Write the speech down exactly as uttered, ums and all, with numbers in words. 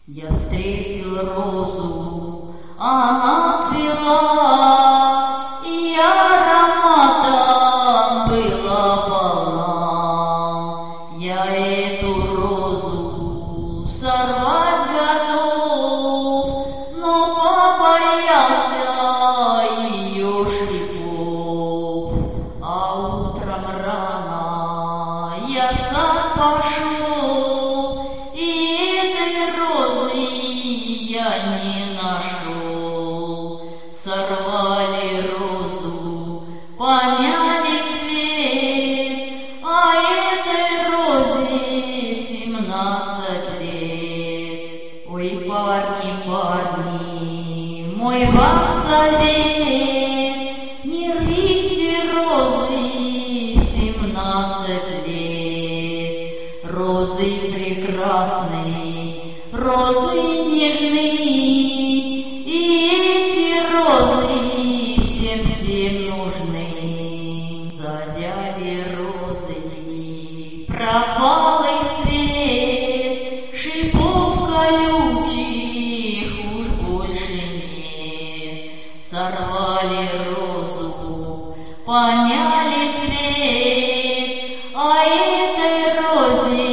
Я встретил розу, она цвела, и ароматом была полна. Я эту розу сорвать готов, но побоялся ее шипов. А утром рано я в сад пошел, и этой розы я не нашел. Сорвали розу, помяли цвет, а этой розе семнадцать лет. Ой, парни, парни, мой вам совет, не рвите розы в семнадцать лет. Розы прекрасные, розы нежные, и эти розы всем-всем нужны. Завяли розы, пропал их цвет, шипов колючих уж больше нет. Сорвали розу, помяли цвет, а этой розе